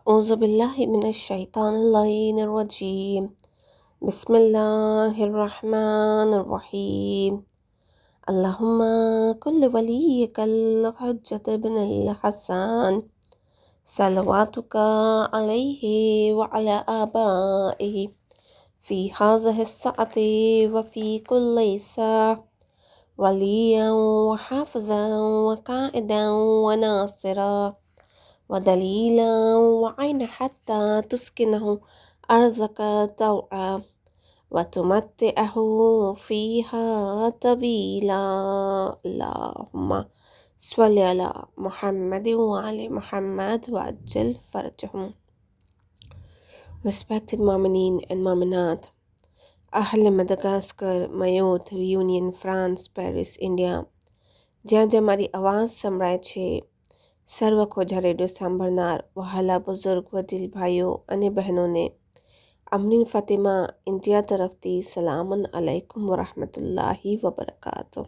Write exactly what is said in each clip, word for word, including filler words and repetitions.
أعوذ بالله من الشيطان اللعين الرجيم بسم الله الرحمن الرحيم اللهم كل وليك الحجة بن الحسن صلواتك عليه وعلى آبائه في هذه الساعة وفي كل ساعة وليا وحافظا وقائدا وناصرا ودليلا وعين حتى تسكنه أرضك طوعا وتمتعه فيها طويلا اللهم صل على محمد وعلى محمد وعجل فرجهم. Respected Mu'mineen and Mu'minat, Ahl Madagascar, Mayotte, Reunion, France, Paris, India, જ્યાં જ્યાં મારી આવાજ સંભળાય છે સર્વ ખોજા રેડિયો સાંભળનાર વહાલા બુઝુર્ગ વડીલ ભાઈઓ અને બહેનોને અમરીન ફાતિમા ઇન્ડિયા તરફથી સલામન અલૈકુમ વરહમતુલ્લાહી વબરકાતો.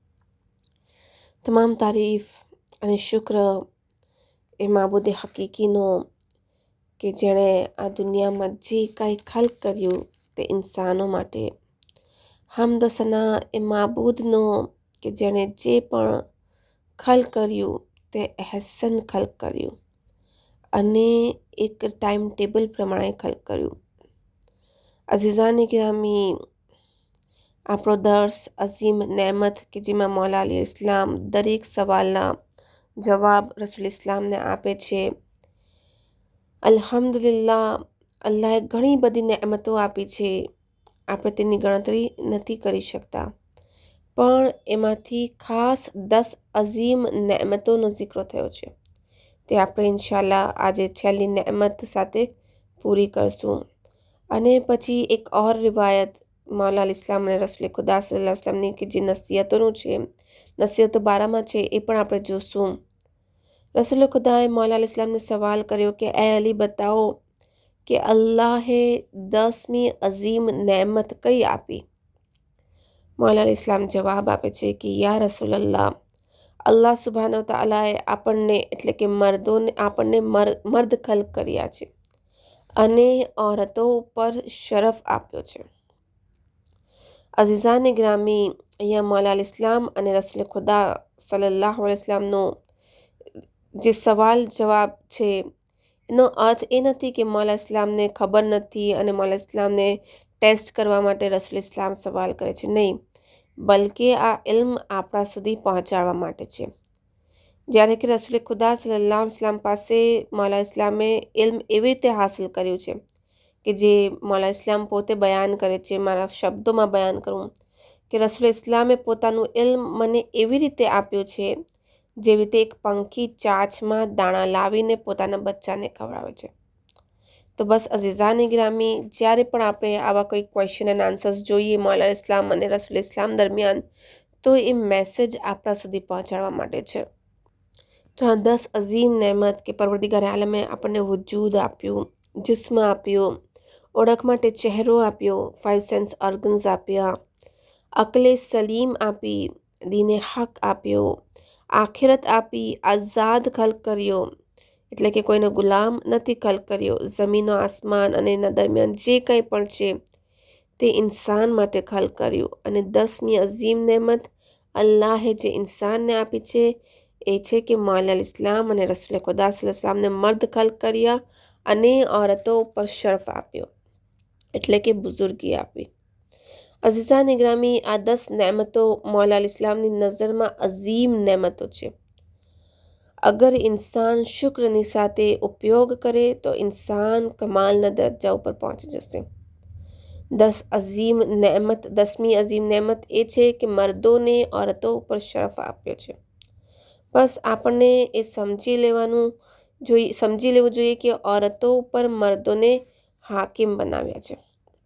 તમામ તારીફ અને શુક્ર એ માબૂદે હકીકીનો કે જેણે આ દુનિયામાં જે કાંઈ ખલ્ક કર્યું તે ઇન્સાનો માટે. હમ્દ સના એ માબૂદનો કે જેણે જે પણ ખલ્ક કર્યું તે એહસન ખલ્ક કર્યું અને એક ટાઈમ ટેબલ પ્રમાણે ખલ્ક કર્યું. અઝીઝાને ગિરામી, આપણો દર્સ અઝીમ નેમત કે જેમાં મૌલા અલી ઇસ્લામ દરેક સવાલના જવાબ રસૂલ ઇસ્લામને આપે છે. અલ્હમ્દુલિલ્લાહ, અલ્લાહે ઘણી બધી નેમતો આપી છે, આપણે તેની ગણતરી નથી કરી શકતા, પણ એમાંથી ખાસ દસ અઝીમ નેમતોનો જિક્ર થયો છે. તે આપણે ઇન્શાલ્લાહ આજે છેલ્લી નેમત સાથે પૂરી કરશું. અને પછી એક ઓર રિવાયત મૌલા અલી ઇસ્લામ અને રસૂલ ખુદા સલ્લલ્લાહુ અલૈહિ વસલ્લમની કે જે નસીહતોનું છે, નસીહતો બારામાં છે, એ પણ આપણે જોશું. રસૂલ ખુદાએ મૌલા અલી ઇસ્લામને સવાલ કર્યો કે એ અલી બતાવો કે અલ્લાહે દસમી અઝીમ નેમત કઈ આપી. મૌલા અલી ઇસ્લામ જવાબ આપે છે કે યા રસૂલલ્લાહ, અલ્લાહ સુબ્હાનહુ તઆલાએ આપણને એટલે કે મર્દોને આપણને મર્દ ખલ્ક કર્યા છે અને ઓરતો ઉપર શરફ આપ્યો છે. અઝીઝાને ગ્રામી, અહીંયા મૌલા અલી ઇસ્લામ અને રસૂલ ખુદા સલ્લલ્લાહુ અલૈહિ વસલ્લમનો જે સવાલ જવાબ છે એનો અર્થ એ નથી કે મૌલા ઇસ્લામને ખબર નથી અને મૌલા ઇસ્લામને ટેસ્ટ કરવા માટે રસૂલ ઇસ્લામ સવાલ કરે છે, નહીં, બલકે આ ઇલ્મ આપણા સુધી પહોંચાડવા માટે છે. જ્યારે કે રસૂલ ખુદા સલ્લલ્લાહુ અલૈહિ વસલ્લમ પાસે મૌલા ઇસ્લામે ઇલ્મ એવી રીતે હાસિલ કર્યું છે કે જે મૌલા ઇસ્લામ પોતે બયાન કરે છે. મારા શબ્દોમાં બયાન કરું કે રસૂલ ઇસ્લામે પોતાનું ઇલ્મ મને એવી રીતે આપ્યું છે જેવી રીતે એક પંખી ચાંચમાં દાણા લાવીને પોતાના બચ્ચાને ખવડાવે છે. તો બસ અઝીઝાને ગ્રામી, જ્યારે પણ આપણે આવા કોઈ ક્વેશ્ચન એન્ડ આન્સર્સ જોઈએ મૌલા ઇસ્લામ અને રસૂલ ઇસ્લામ દરમિયાન, તો એ મેસેજ આપણા સુધી પહોંચાડવા માટે છે. તો આ દસ અઝીમ નેમત કે પરવરદિગાર આલમે આપણને વજૂદ આપ્યું, જિસ્મ આપ્યું, ઓળખ માટે ચહેરો આપ્યો, ફાઇવ સેન્સ ઓર્ગન્સ આપ્યા, અકલે સલીમ આપી, દીને હક આપ્યો, આખિરત આપી, આઝાદ ખલ્ક કર્યો એટલે કે કોઈનો ગુલામ નથી ખલ્ક કર્યો. જમીનો આસમાન અને એના દરમિયાન જે કંઈ પણ છે તે ઇન્સાન માટે ખલ્ક કર્યું. અને દસમી અઝીમ નેમત અલ્લાહે જે ઇન્સાનને આપી છે એ છે કે મૌલા અલી ઇસ્લામ અને રસૂલ ખુદા સલ્લલ્લાહુ અલૈહિ વસલ્લમને મર્દ ખલ્ક કર્યા અને ઓરતો ઉપર શરફ આપ્યો એટલે કે બુઝુર્ગી આપી. અઝીઝાને ગ્રામી, આ દસ નેમતો મૌલા અલી ઇસ્લામની નજરમાં અઝીમ નેમતો છે. અગર ઇન્સાન શુક્રની સાથે ઉપયોગ કરે તો ઇન્સાન કમાલના દરજ્જા ઉપર પહોંચી જશે. દસ અઝીમ નેમત દસમી અઝીમ નેમત એ છે કે મર્દોને ઓરતો ઉપર શરફ આપ્યો છે. બસ આપણને એ સમજી લેવાનું જોઈએ સમજી લેવું જોઈએ કે ઓરતો ઉપર મર્દોને હાકિમ બનાવ્યા છે.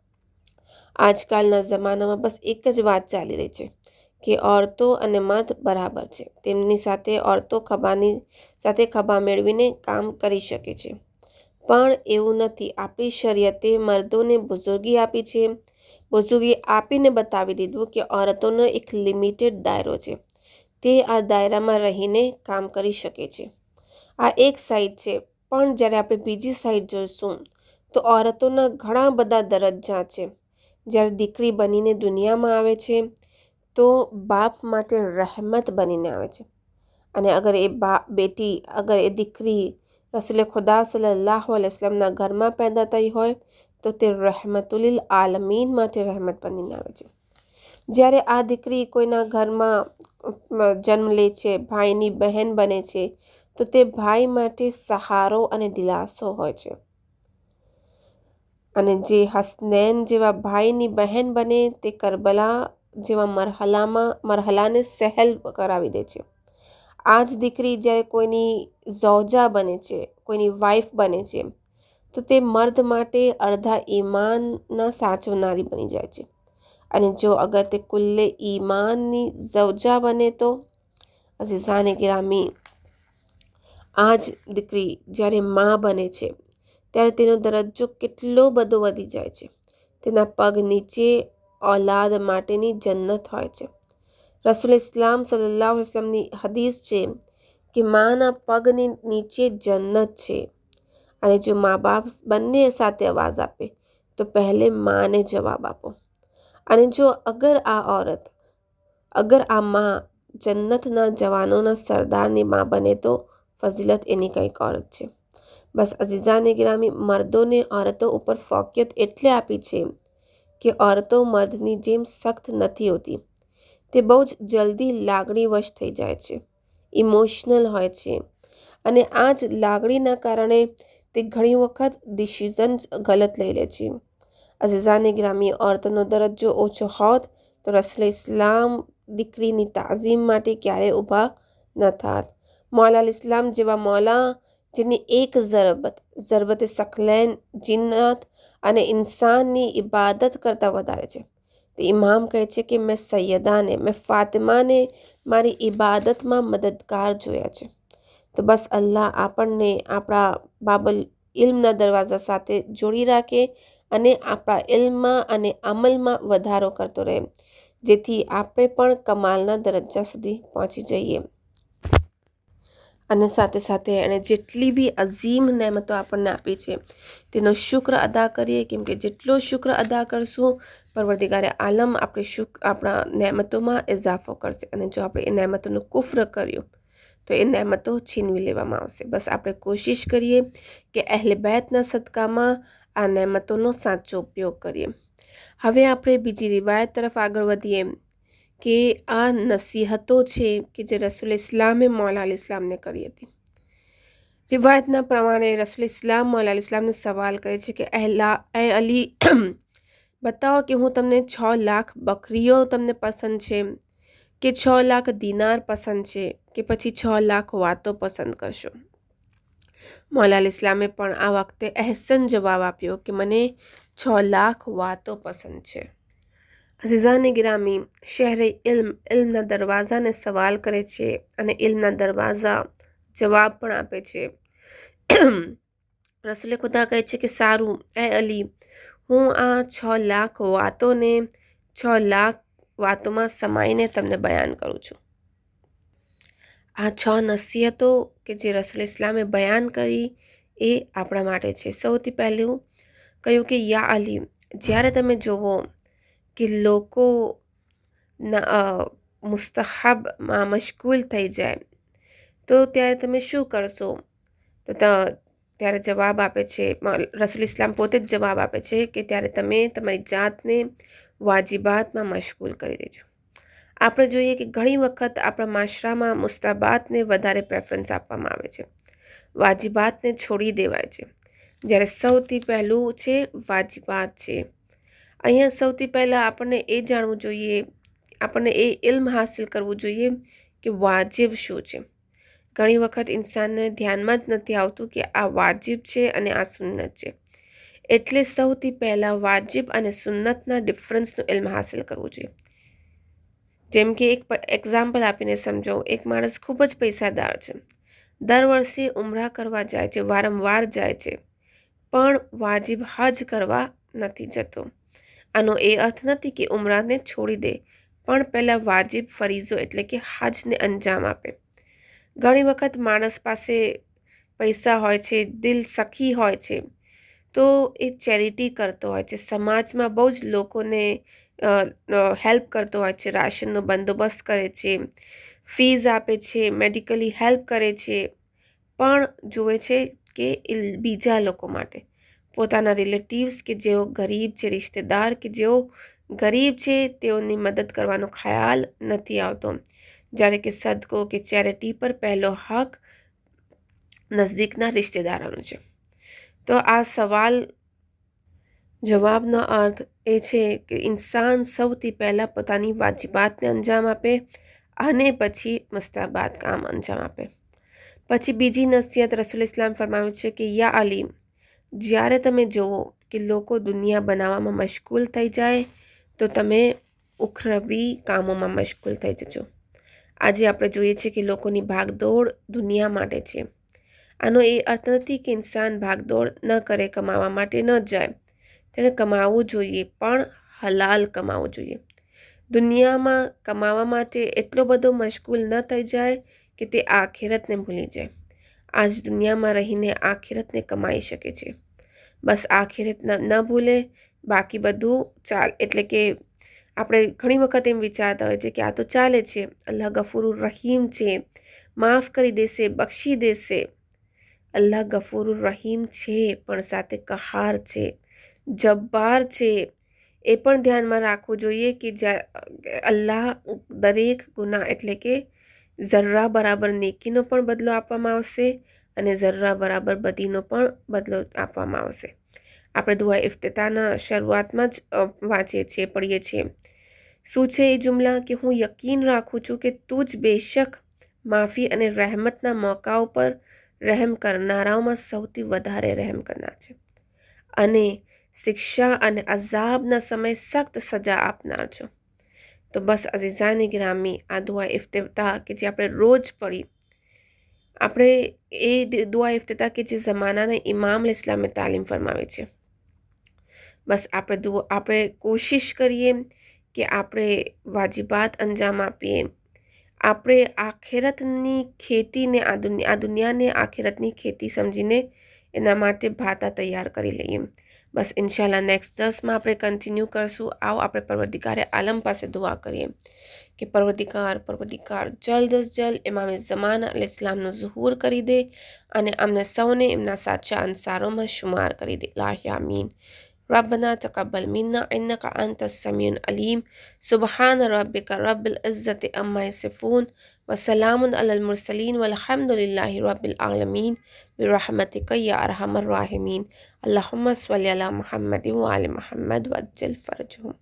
આજકાલના જમાનામાં બસ એક જ વાત ચાલી રહી છે કે ઓરતો અને મર્દ બરાબર છે, તેમની સાથે ઓરતો ખભાની સાથે ખભા મેળવીને કામ કરી શકે છે, પણ એવું નથી. આપણી શરીયતે મર્દોને બુઝુર્ગી આપી છે. બુઝુર્ગી આપીને બતાવી દીધું કે ઓરતોનો એક લિમિટેડ દાયરો છે, તે આ દાયરામાં રહીને કામ કરી શકે છે. આ એક સાઈડ છે. પણ જ્યારે આપણે બીજી સાઈડ જોઈશું તો ઓરતોના ઘણા બધા દરજ્જા છે. જ્યારે દીકરી બનીને દુનિયામાં આવે છે તો બાપ માટે રહેમત બનીને આવે છે. અને અગર એ બા બેટી અગર એ દીકરી રસૂલ ખુદા સલ્લલ્લાહુ અલૈહિ વસલ્લમના ઘરમાં પેદા થઈ હોય તો તે રહેમતુલિલ આલમીન માટે રહેમત બનીને આવે છે. જ્યારે આ દીકરી કોઈના ઘરમાં જન્મ લે છે, ભાઈની બહેન બને છે, તો તે ભાઈ માટે સહારો અને દિલાસો હોય છે. અને જે હસનૈન જેવા ભાઈની બહેન બને તે કરબલા જેવા મરહલામાં મરહલાને સહેલ કરાવી દે છે. આ જ દીકરી જ્યારે કોઈની ઝૌજા બને છે, કોઈની વાઈફ બને છે, તો તે મર્દ માટે અડધા ઈમાનના સાચવનારી બની જાય છે. અને જો અગર તે કુલ્લે ઈમાનની ઝૌજા બને તો અઝીઝાને ગિરામી, આ જ દીકરી જ્યારે માં બને છે ત્યારે તેનો દરજ્જો કેટલો બધો વધી જાય છે. તેના પગ નીચે ઔલાદ માટેની જન્નત હોય છે. રસૂલ ઇસ્લામ સલ્લલ્લાહુ અલૈહિ વસલ્લમની હદીસ છે કે માના પગની નીચે જન્નત છે. અને જો મા બાપ બંને સાથે અવાજ આપે તો પહેલે માને જવાબ આપો. અને જો અગર આ ઓરત અગર આ માં જન્નતના જવાનોના સરદારની માં બને તો ફઝીલત એની કંઈક ઓરત છે. બસ અઝીઝાને ગિરામી, મર્દોને ઓરતો ઉપર ફોકિયત એટલે આપી છે કે ઓરતો મર્દની જેમ સખ્ત નથી હોતી. તે બહુ જ જલ્દી લાગણીવશ થઈ જાય છે, ઇમોશનલ હોય છે. અને આ જ લાગણીના કારણે તે ઘણી વખત ડિસિઝન્સ ગલત લઈ લે છે. અઝીઝાને ગિરામી, ઓરતોનો દરજ્જો ઓછો હોત તો રસૂલ ઇસ્લામ દીકરીની તાઝીમ માટે ક્યારેય ઊભા ન થાત. મૌલા અલ ઇસ્લામ જેવા મૌલા જેની એક ઝરબત ઝરબત સકલૈન જિન્નાત અને ઇન્સાનની ઇબાદત કરતાં વધારે છે. તે ઇમામ કહે છે કે મેં સૈયદાને મેં ફાતિમાને મારી ઇબાદતમાં મદદગાર જોયા છે. તો બસ અલ્લાહ આપણને આપણા બાબલ ઇલ્મના દરવાજા સાથે જોડી રાખે અને આપણા ઇલ્મમાં અને અમલમાં વધારો કરતો રહે, જેથી આપણે પણ કમાલના દરજ્જા સુધી પહોંચી જઈએ. અને સાથે સાથે એણે જેટલી બી અઝીમ નેમતો આપણને આપી છે તેનો શુક્ર અદા કરીએ, કેમ કે જેટલો શુક્ર અદા કરશું પરવરદિગારે આલમ આપણે શુક્ર આપણા નેમતોમાં ઇઝાફો કરશે. અને જો આપણે એ નેમતોનું કુફર કર્યું તો એ નેમતો છીનવી લેવામાં આવશે. બસ આપણે કોશિશ કરીએ કે અહેલે બેતના સદકામાં આ નેમતોનો સાચો ઉપયોગ કરીએ. હવે આપણે બીજી રિવાયત તરફ આગળ વધીએ કે આ નસીહતો છે કે જે રસૂલ ઇસ્લામે મૌલા અલ ઇસ્લામને કરી હતી. રિવાયતના પ્રમાણે રસૂલ ઇસ્લામ મૌલા અલ ઇસ્લામને સવાલ કરે છે કે અહેલા એ અલી, બતાવો કે હું તમને છ લાખ બકરીઓ તમને પસંદ છે કે છ લાખ દિનાર પસંદ છે કે પછી છ લાખ વાતો પસંદ કરશો. મૌલા અલ ઇસ્લામે પણ આ વખતે અહેસન જવાબ આપ્યો કે મને છ લાખ વાતો પસંદ છે. અઝીઝાને ગિરામી, શહેરે ઇલ્મ ઇલ્મના દરવાજાને સવાલ કરે છે અને ઇલ્મના દરવાજા જવાબ પણ આપે છે. રસૂલ ખુદા કહે છે કે સારું એ અલી, હું આ છ લાખ વાતોને છ લાખ વાતોમાં સમાઈને તમને બયાન કરું છું. આ છ નસીહતો કે જે રસૂલ ઇસ્લામે બયાન કરી એ આપણા માટે છે. સૌથી પહેલું કહ્યું કે યા અલી, જ્યારે તમે જોવો કે લોકો મુસ્તહબમાં મશગુલ થઈ જાય તો ત્યારે તમે શું કરશો? તો ત્યારે જવાબ આપે છે રસૂલ ઇસ્લામ પોતે જ જવાબ આપે છે કે ત્યારે તમે તમારી જાતને વાજિબાતમાં મશગુલ કરી દેજો. આપણે જોઈએ કે ઘણી વખત આપણા માશરામાં મુસ્તાબાતને વધારે પ્રેફરન્સ આપવામાં આવે છે, વાજિબાતને છોડી દેવાય છે, જ્યારે સૌથી પહેલું છે વાજિબાત છે. અહીંયા સૌથી પહેલાં આપણને એ જાણવું જોઈએ, આપણને એ ઇલ્મ હાસિલ કરવું જોઈએ કે વાજિબ શું છે. ઘણી વખત ઇન્સાનને ધ્યાનમાં જ નથી આવતું કે આ વાજિબ છે અને આ સુન્નત છે. એટલે સૌથી પહેલાં વાજિબ અને સુન્નતના ડિફરન્સનું ઇલ્મ હાસિલ કરવું જોઈએ. જેમ કે એક એક્ઝામ્પલ આપીને સમજો, એક માણસ ખૂબ જ પૈસાદાર છે, દર વર્ષે ઉમરા કરવા જાય છે, વારંવાર જાય છે, પણ વાજિબ હજ કરવા નથી જતો. આનો એ અર્થ નથી કે ઉમરાને છોડી દે, પણ પહેલાં વાજિબ ફરીઝો એટલે કે હજને અંજામ આપે. ઘણી વખત માણસ પાસે પૈસા હોય છે, દિલ સખી હોય છે, તો એ ચેરિટી કરતો હોય છે, સમાજમાં બહુ જ લોકોને હેલ્પ કરતો હોય છે, રાશનનો બંદોબસ્ત કરે છે, ફીઝ આપે છે, મેડિકલી હેલ્પ કરે છે, પણ જુએ છે કે બીજા લોકો માટે, પોતાના રિલેટિવ્સ કે જેઓ ગરીબ છે, રિશ્તેદાર કે જેઓ ગરીબ છે, તેઓની મદદ કરવાનો ખ્યાલ નથી આવતો, જ્યારે કે સદકો કે ચેરિટી પર પહેલો હક નજદીકના રિશ્તેદારોનો છે. તો આ સવાલ જવાબનો અર્થ એ છે કે ઇન્સાન સૌથી પહેલાં પોતાની વાજિબાતને અંજામ આપે અને પછી મુસ્તાબાત કામ અંજામ આપે. પછી બીજી નસીહત રસૂલ ઇસ્લામ ફરમાવે છે કે યા અલી, જ્યારે તમે જુઓ કે લોકો દુનિયા બનાવવામાં મશગુલ થઈ જાય તો તમે ઉખરવી કામોમાં મશગુલ થઈ જજો. આજે આપણે જોઈએ છીએ કે લોકોની ભાગદોડ દુનિયા માટે છે. આનો એ અર્થ નથી કે ઇન્સાન ભાગદોડ ન કરે, કમાવા માટે ન જાય. તેણે કમાવવું જોઈએ, પણ હલાલ કમાવવું જોઈએ. દુનિયામાં કમાવા માટે એટલો બધો મશગુલ ન થઈ જાય કે તે આખિરતને ભૂલી જાય. આજ દુનિયામાં રહીને આખિરતને કમાઈ શકે છે. બસ આખિરત ન ભૂલે, બાકી બધું ચાલ એટલે કે આપણે ઘણી વખત એમ વિચારતા હોય છે કે આ તો ચાલે છે, અલ્લાહ ગફુરુર રહીમ છે, માફ કરી દેશે, બક્ષી દેશે. અલ્લાહ ગફુરુર રહીમ છે, પણ સાથે કહાર છે, જબ્બાર છે. એ પણ ધ્યાનમાં રાખવું જોઈએ કે અલ્લાહ દરેક ગુનાહ એટલે કે ઝર્રા બરાબર નેકીનો પણ બદલો આપવામાં આવશે અને ઝર્રા બરાબર બદીનો પણ બદલો આપવામાં આવશે. આપણે દુઆ ઇફ્તિતાના શરૂઆતમાં જ વાંચીએ છીએ, પઢીએ છીએ. શું છે એ જુમલા કે હું યકીન રાખું છું કે તું જ બેશક માફી અને રહેમતના મોકાઓ પર રહેમ કરનારાઓમાં સૌથી વધારે રહેમ કરનાર છે અને શિક્ષા અને અઝાબના સમય સખ્ત સજા આપનાર છો. તો બસ અઝીઝાની ગ્રામી, આ દુઆ ઇફ્તિતા કે જે આપણે રોજ પઢી, આપણે એ દુઆ ઇફ્તિતા કે જે ઝમાનાના ઇમામ ઇસ્લામે તાલીમ ફરમાવે છે. બસ આપણે દુઆ આપણે કોશિશ કરીએ કે આપણે વાજિબાત અંજામ આપીએ, આપણે આખિરતની ખેતીને આ દુનિયા આ દુનિયાને આખિરતની ખેતી સમજીને એના માટે ભાતા તૈયાર કરી લઈએ. બસ ઇન્શાલ્લાહ નેક્સ્ટ દસમાં આપણે કન્ટિન્યુ કરશું. આવો આપણે પરવરદિગારે આલમ પાસે દુઆ કરીએ કે પરવરદિગાર પરવરદિગાર જલ્દ અજ જલ્દ ઇમામ ઝમાન અલૈહિસ સલામનો ઝુહૂર કરી દે અને અમને સૌને એમના સાચા અંસારોમાં શુમાર કરી દે. લાહી આમીન. ربنا تقبل منا إنك أنت السميع العليم. سبحان ربك رب العزة عما يصفون وسلام على المرسلين والحمد لله رب العالمين برحمتك يا أرحم الراحمين. اللهم صل على محمد وآل محمد وعجل فرجهم.